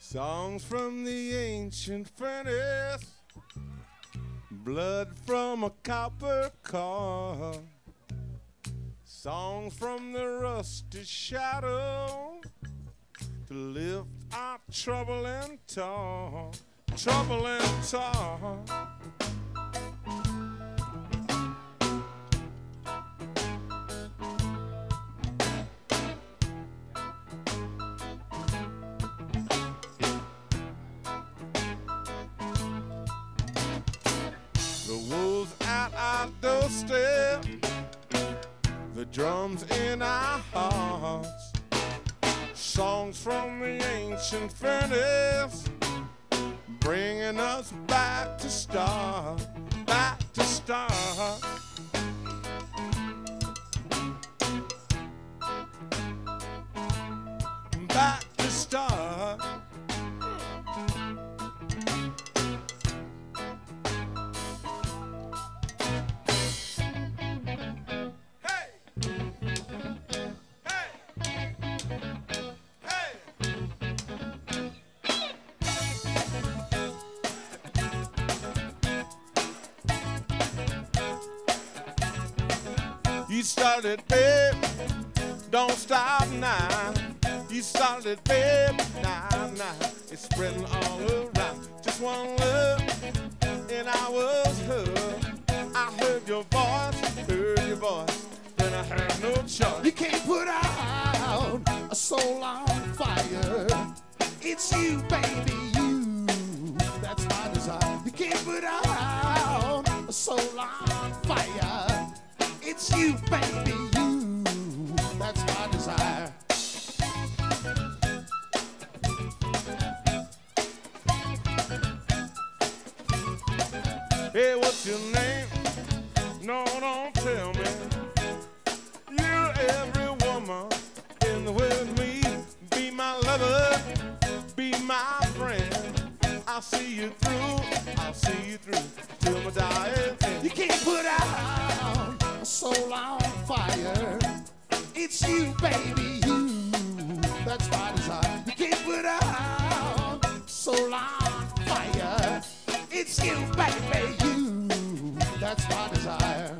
Songs from the ancient furnace, blood from a copper car. Songs from the rusty shadow to lift our trouble and tar, trouble and tar. The wolves at our doorstep, the drums in our hearts, songs from the ancient furnace, bringing us back to start, back to start. Back to start. You started, babe, don't stop now. You started, babe, nah. It's spreading all around. Just one look, and I was hooked. I heard your voice, then I had no choice. You can't put out a soul on fire. It's you, baby, you. That's my desire. You can't put out a soul on fire. It's you, baby, you. That's my desire. Hey, what's your name? No, don't tell me. You're every woman in the world with me. Be my lover, be my friend. I'll see you through till my dying end. You can't put out a soul on fire. It's you, baby, you. That's my desire. You can't put out a soul on fire. It's you, baby, you. That's my desire.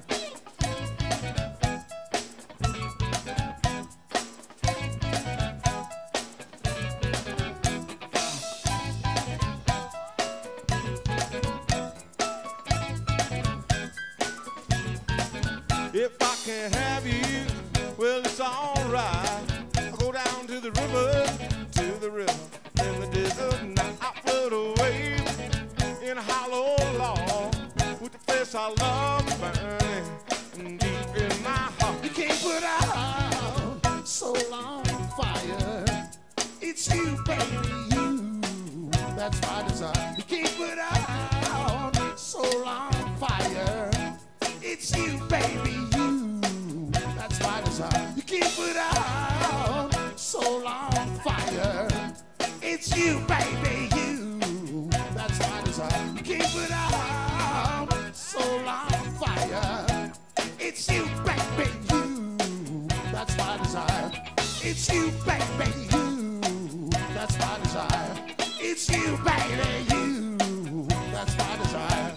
If I can have you, well, it's alright. I'll go down to the river, in the desert night. I float away in a hollow log with the face I love burning deep in my heart. You can't put out soul on fire. It's you, baby, you. That's my desire. You can't put out soul on fire. It's you, baby, you. That's my desire. You can't put out soul on fire. It's you, baby, you. That's my desire. You can't put out soul on fire. It's you, baby, you. That's my desire. It's you, baby, you. That's my desire. It's you, baby, you. That's my desire.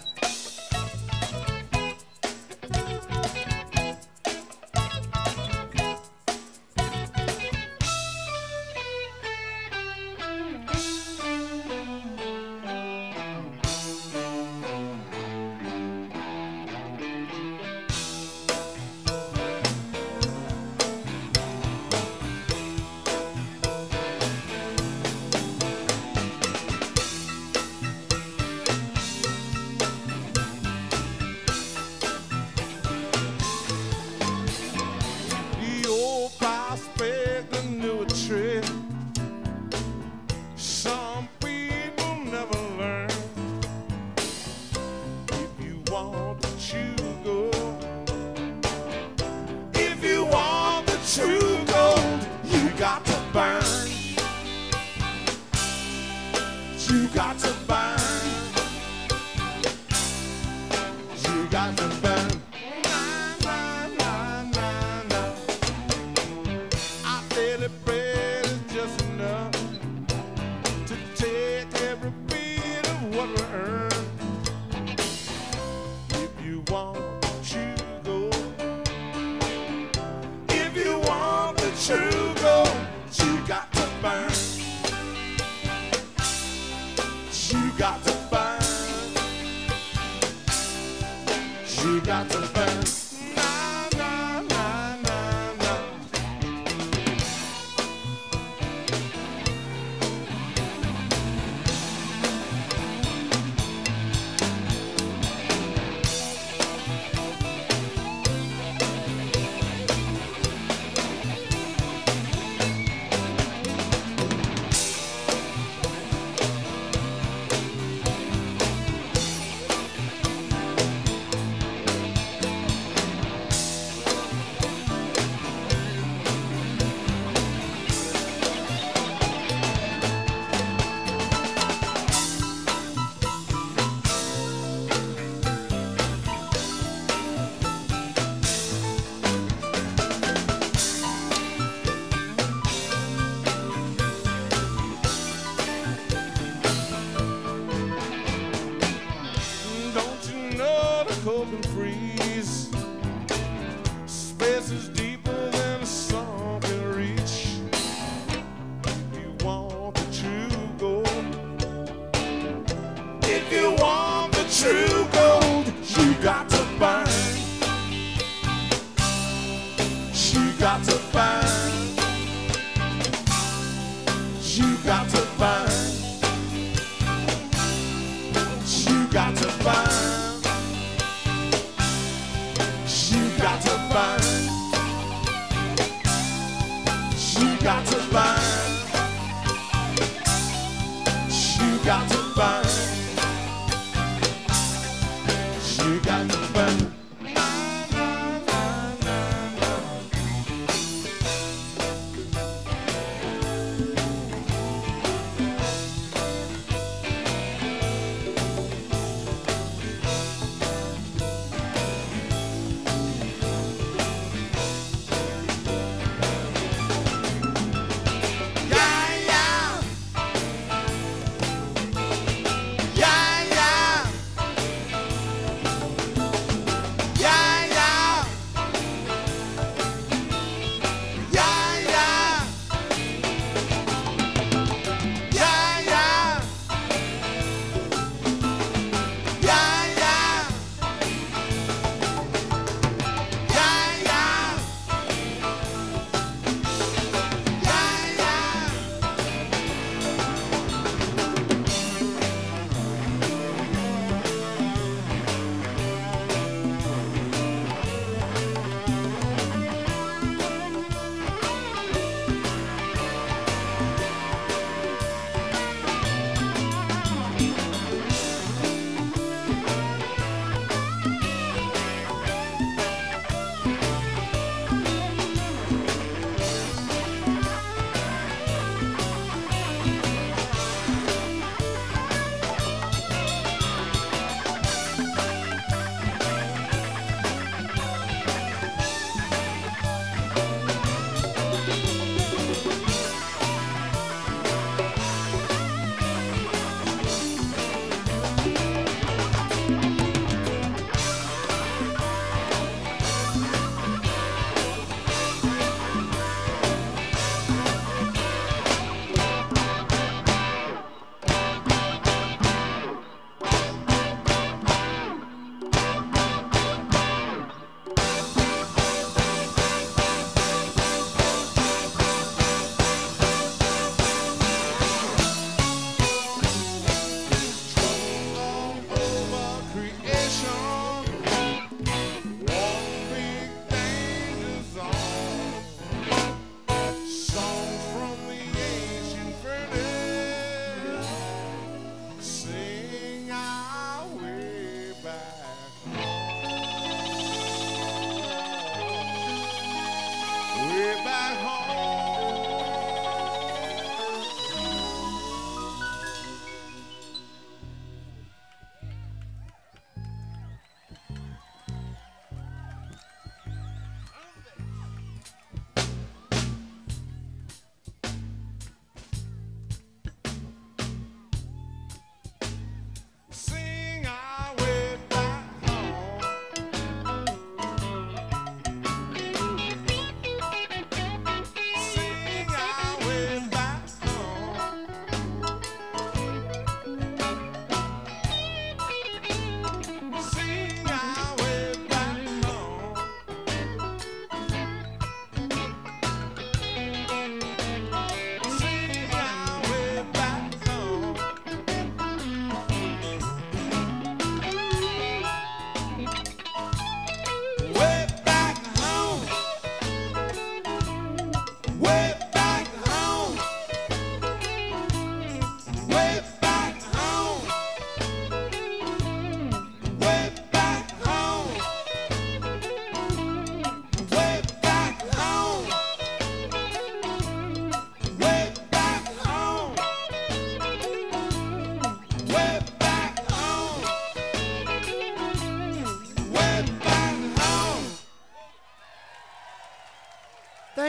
The old prospector knew a trick some people never learn. If you want the true gold, if you want the true gold, you got to burn. You got to burn. You got to burn. Daily bread is just enough to take got to burn. You got to burn. Nah, nah, nah, nah, nah. Don't you know the cold can freeze? Space is deeper than the sun can reach. You want the true gold. If you want the true gold, you got to burn. You got to burn. You got to burn. You got to burn. You got to burn. You got to burn. You got to burn. You got to burn.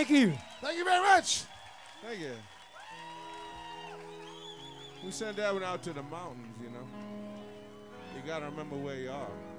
Thank you. Thank you very much. Thank you. We send that one out to the mountains, you know. You got to remember where you are.